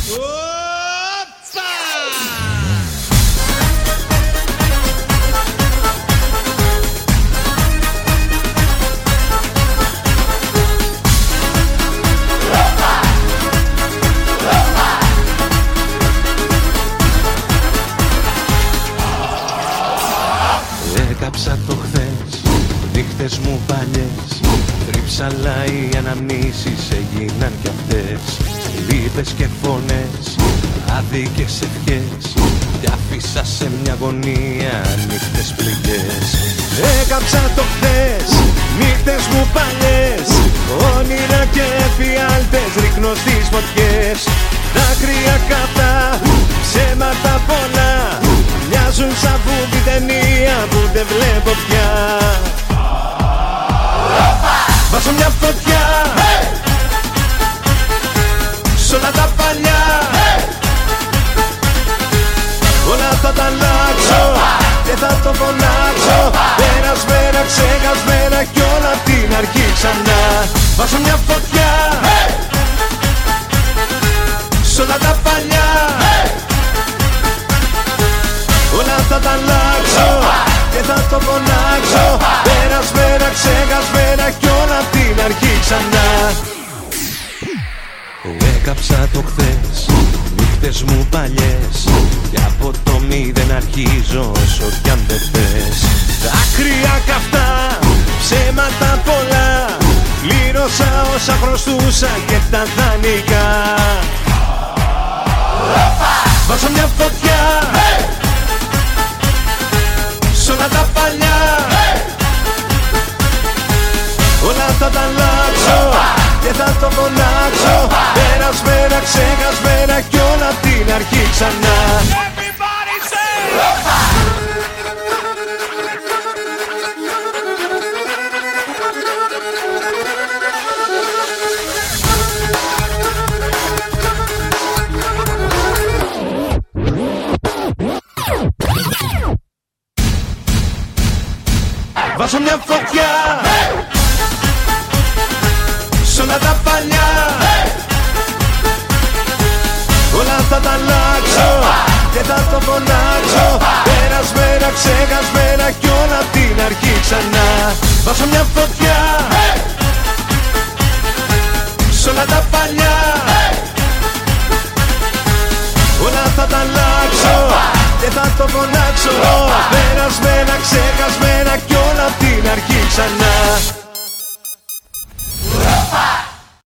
Έκαψα το χθες, νύχτες μου παλιές. Τρίψαλα οι αναμνήσεις έγιναν κι αυτές. Λύπες και φωνές, άδικες ευχές. Κι άφησα σε μια γωνία νύχτες πληγές. Έκαψα το χθες, νύχτες μου παλιές. Όνειρα και εφιάλτες ρίχνω στις φωτιές. Δάκρυα κατά, ψέματα πολλά. Μοιάζουν σαν βούμπη ταινία που δεν βλέπω πια. Βάζω μια φωτιά σ' όλα τα παλιά. Όλα θα τα αλλάξω και θα το φωνάξω. Περασμένα, ξεχασμένα κι όλα την αρχή ξανά. Βάζω μια φωτιά σ' όλα τα παλιά. Όλα θα τα αλλάξω και θα το φωνάξω. Περασμένα, ξεχασμένα κι όλα απ' την αρχή ξανά. Έκαψα το χθες, νύχτες μου παλιές. Και από το μηδέν αρχίζω όσο κι αν δεν θες. Δάκρυα καυτά, ψέματα πολλά. Πλήρωσα όσα χρωστούσα και τα δανεικά. Βάζω μια φωτιά σ' όλα τα παλιά. Όλα θα τα αλλάξω και θα το φωνάξω. Περασμένα, ξεχασμένα κι όλα απ' την αρχή ξανά. Βάζω μια φωτιά σ' όλα τα παλιά. Όλα θα τα αλλάξω και θα το φωνάξω. Περασμένα, ξεχασμένα κι όλα απ' την αρχή ξανά. Βάζω μια φωτιά σ' όλα τα παλιά. Όλα θα τα αλλάξω και θα το φωνάξω. Περασμένα, ξεχασμένα κι όλα απ' την αρχή ξανά.